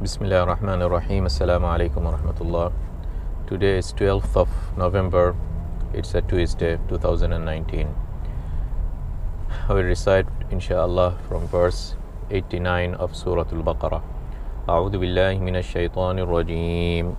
Bismillah ar-Rahman ar-Rahim. Assalamu alaikum wa rahmatullah. Today is 12th of November. It's a Tuesday, 2019. I will recite, inshallah, from verse 89 of Surah Al-Baqarah. أعوذ بالله من الشيطان الرجيم.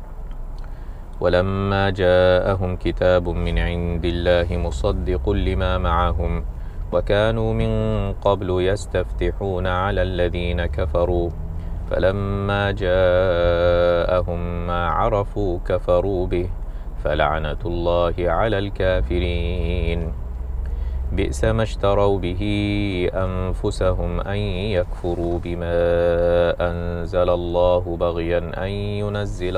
ولما جاءهم كتاب من عند الله مصدق لما معهم وكانوا من قبل يستفتحون على الذين كفروا فلما جاءهم ما عرفوا كفروا به فلعنة الله على الكافرين بئس ما اشتروا به أنفسهم أن يكفروا بما أنزل الله بغيا أن ينزل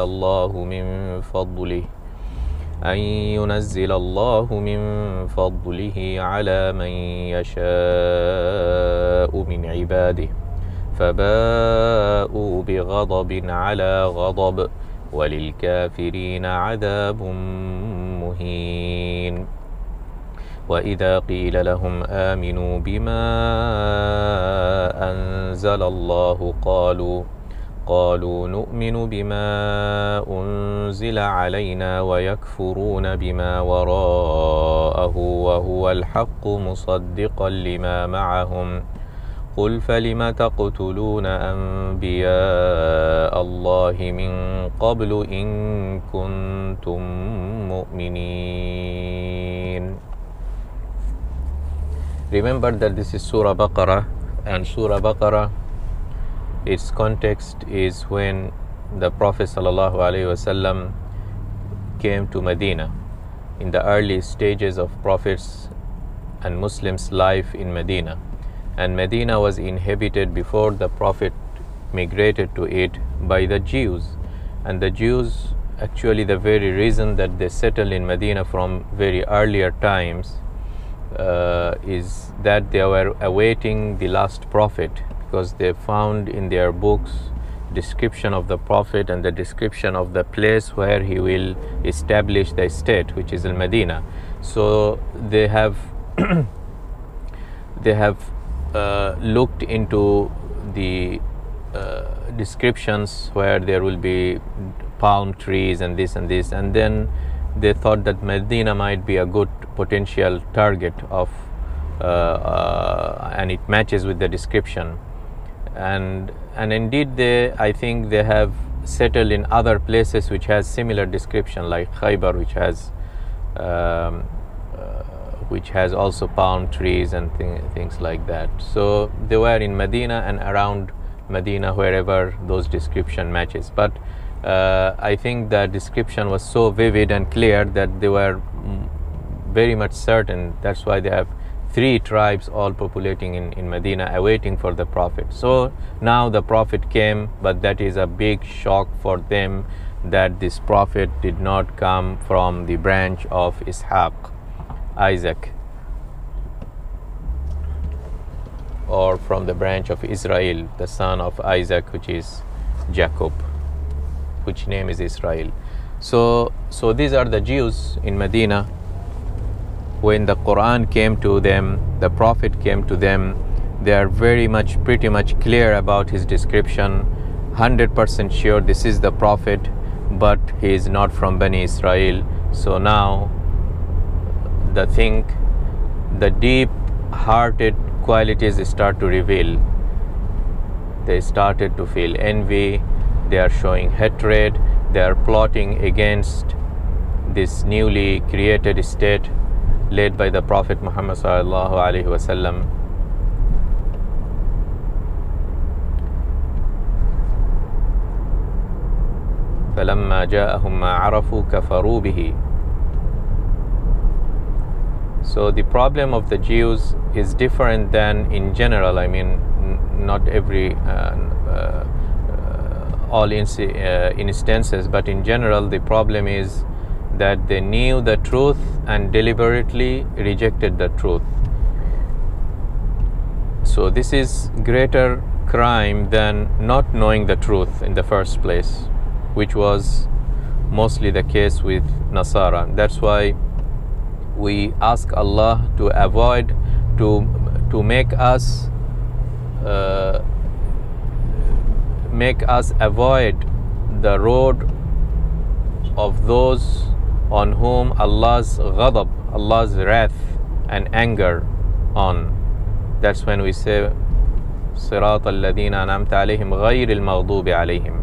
الله من فضله على من يشاء من عباده فباءوا بغضب على غضب وللكافرين عذاب مهين وإذا قيل لهم آمنوا بما أنزل الله قالوا نؤمن بما أنزل علينا ويكفرون بما وراءه وهو الحق مصدقا لما معهم قل فلم تقتلون أنبياء الله من قبل إن كنتم مؤمنين. Remember that this is Surah Baqarah, and Surah Baqarah, its context is when the Prophet ﷺ came to Medina, in the early stages of Prophet's and Muslims' life in Medina. And Medina was inhabited before the Prophet migrated to it by the Jews. And the Jews, actually the very reason that they settled in Medina from very earlier times is that they were awaiting the last Prophet, because they found in their books description of the Prophet and the description of the place where he will establish the state, which is in Medina. So they have looked into the descriptions where there will be palm trees and this, and then they thought that Medina might be a good potential target of and it matches with the description, and indeed I think they have settled in other places which has similar description, like Khaybar, which has also palm trees and things like that. So they were in Medina and around Medina, wherever those description matches. But I think the description was so vivid and clear that they were very much certain. That's why they have 3 tribes all populating in Medina, awaiting for the Prophet. So now the Prophet came, but that is a big shock for them, that this Prophet did not come from the branch of Isaac, or from the branch of Israel, the son of Isaac, which is Jacob, which name is Israel. So these are the Jews in Medina. When the Quran came to them, the Prophet came to them, they are pretty much clear about his description, 100% sure this is the Prophet, but he is not from Bani Israel. So now the deep-hearted qualities start to reveal. They started to feel envy, they are showing hatred, they are plotting against this newly created state led by the Prophet Muhammad sallallahu alaihi wasallam. فَلَمَّا جَاءَهُمْ مَا عَرَفُوا كَفَرُوا بِهِ. So the problem of the Jews is different than in general. I mean, not every all instances, but in general the problem is that they knew the truth and deliberately rejected the truth. So this is greater crime than not knowing the truth in the first place, which was mostly the case with Nasara. That's why we ask Allah to avoid, to make us make us avoid the road of those on whom Allah's ghadab, Allah's wrath and anger on. That's when we say صراط الذين أنعمت عليهم غير المغضوب عليهم.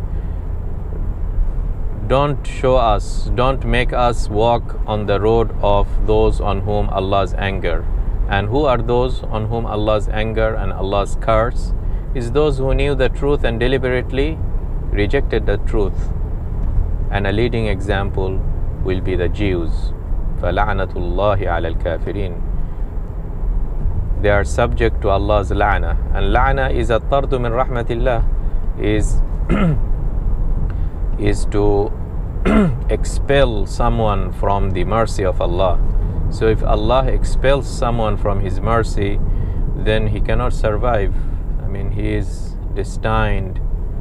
Don't show us, don't make us walk on the road of those on whom Allah's anger. And who are those on whom Allah's anger and Allah's curse? Is those who knew the truth and deliberately rejected the truth. And a leading example will be the Jews. فَلَعْنَةُ اللَّهِ عَلَى الْكَافِرِينَ. They are subject to Allah's la'na. And la'na is at-tardu min rahmatillah, is to expel someone from the mercy of Allah. So if Allah expels someone from His mercy, then he cannot survive. I mean, he is destined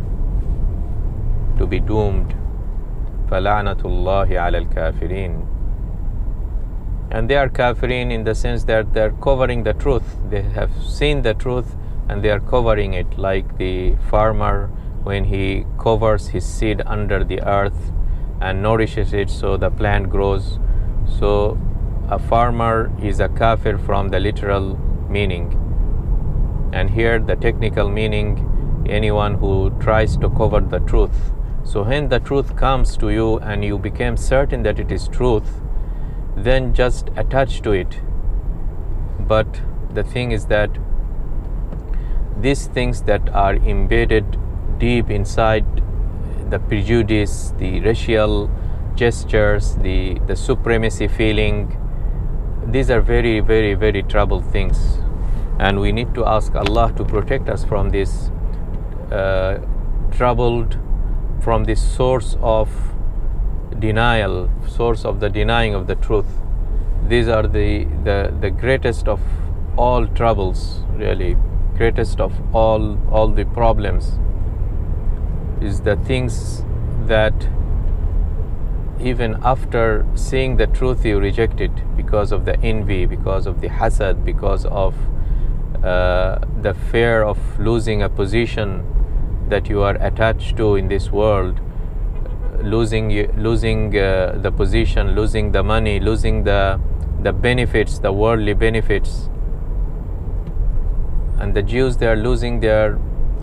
to be doomed. فَلَعْنَةُ اللَّهِ عَلَى الْكَافِرِينَ. And they are kafirin in the sense that they are covering the truth. They have seen the truth and they are covering it, like the farmer when he covers his seed under the earth and nourishes it so the plant grows. So a farmer is a kafir from the literal meaning. And here the technical meaning, anyone who tries to cover the truth. So when the truth comes to you and you become certain that it is truth, then just attach to it. But the thing is that these things that are embedded deep inside the prejudice, the racial gestures, the supremacy feeling, these are very, very, very troubled things. And we need to ask Allah to protect us from this troubled, from this source of denial, source of the denying of the truth. These are the greatest of all troubles, really, greatest of all the problems, is the things that even after seeing the truth you reject it because of the envy, because of the hasad, because of the fear of losing a position that you are attached to in this world, losing the position, losing the money, losing the benefits, the worldly benefits. And the Jews, they are losing their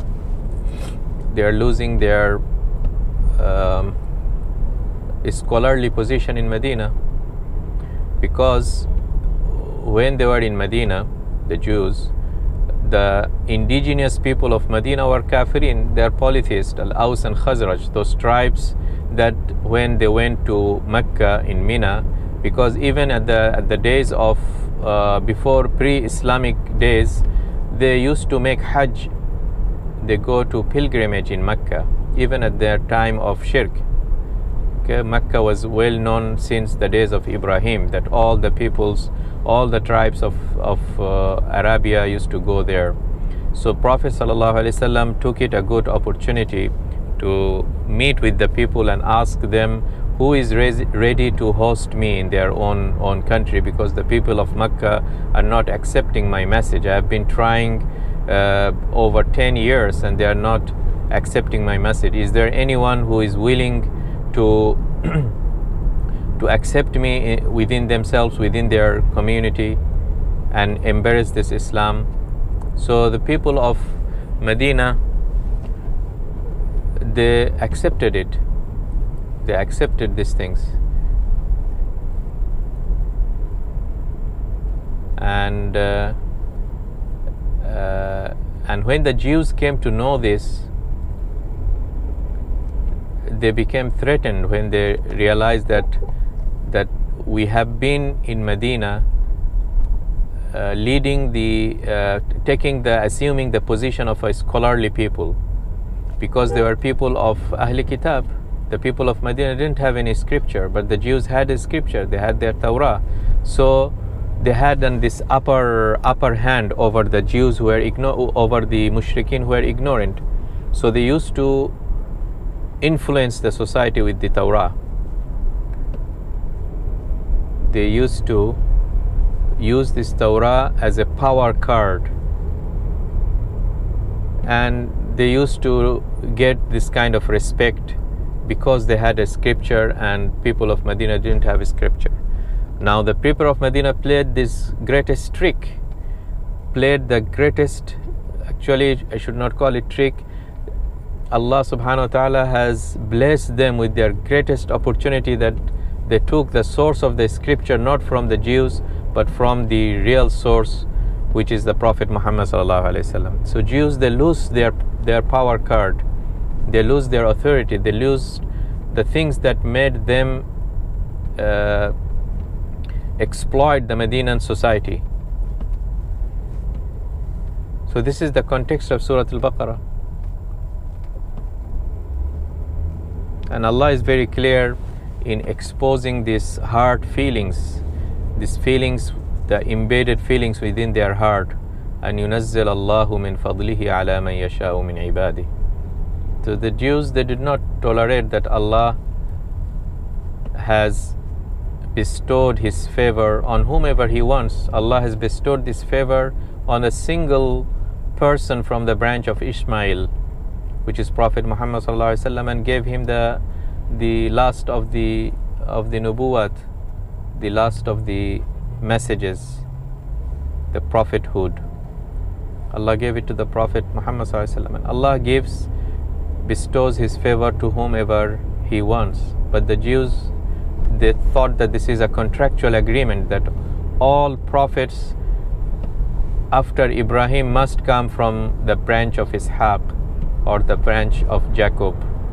scholarly position in Medina, because when they were in Medina, the Jews, the indigenous people of Medina were kafirin. They are polytheists, Al-Aus and Khazraj, those tribes that when they went to Mecca in Mina, because even at the days of before pre-Islamic days, they used to make Hajj. They go to pilgrimage in Mecca, even at their time of shirk. Okay, Mecca was well known since the days of Ibrahim, that all the peoples, all the tribes of Arabia used to go there. So Prophet ﷺ took it a good opportunity to meet with the people and ask them who is ready to host me in their own country, because the people of Mecca are not accepting my message. I have been trying over 10 years and they are not accepting my message. Is there anyone who is willing to accept me within themselves, within their community, and embrace this Islam? So the people of Medina, they accepted it. They accepted these things. And when the Jews came to know this, they became threatened when they realized that we have been in Medina assuming the position of a scholarly people, because they were people of Ahl Kitab. The people of Medina didn't have any scripture, but the Jews had a scripture. They had their Torah. So they had this upper hand over the Jews who were over the mushrikeen who were ignorant. So they used to influence the society with the Torah. They used to use this Torah as a power card, and they used to get this kind of respect because they had a scripture, and people of Medina didn't have a scripture. Now the people of Medina played this greatest trick, actually I should not call it trick. Allah subhanahu wa ta'ala has blessed them with their greatest opportunity, that they took the source of the scripture not from the Jews but from the real source, which is the Prophet Muhammad sallallahu alaihi wasallam. So Jews, they lose their power card, they lose their authority, they lose the things that made them exploit the Medinan society. So this is the context of Surah Al-Baqarah. And Allah is very clear in exposing these heart feelings, the embedded feelings within their heart. And يُنَزِّلَ اللَّهُ مِنْ فَضْلِهِ عَلَى مَنْ يَشَاءُ مِنْ عِبَادِهِ. So the Jews, they did not tolerate that Allah has bestowed His favor on whomever He wants. Allah has bestowed this favor on a single person from the branch of Ishmael, which is Prophet Muhammad sallallahu alaihi wasallam, and gave him the last of the nubuwat, the last of the messages, the prophethood. Allah gave it to the Prophet Muhammad sallallahu alaihi wasallam, and Allah bestows His favor to whomever He wants. But the Jews, they thought that this is a contractual agreement, that all prophets after Ibrahim must come from the branch of Ishaq, or the branch of Jacob.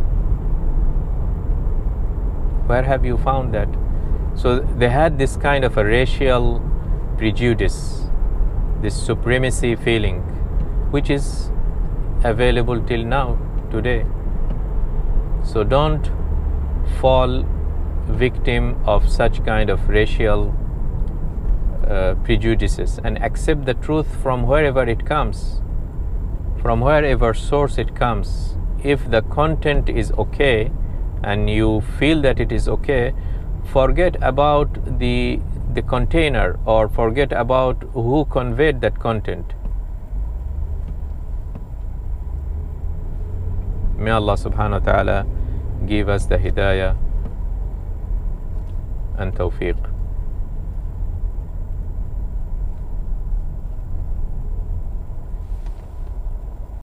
Where have you found that? So they had this kind of a racial prejudice, this supremacy feeling, which is available till now, today. So don't fall victim of such kind of racial prejudices, and accept the truth from wherever it comes, from wherever source it comes. If the content is okay and you feel that it is okay, forget about the container, or forget about who conveyed that content. May Allah subhanahu wa ta'ala give us the hidayah and tawfiq.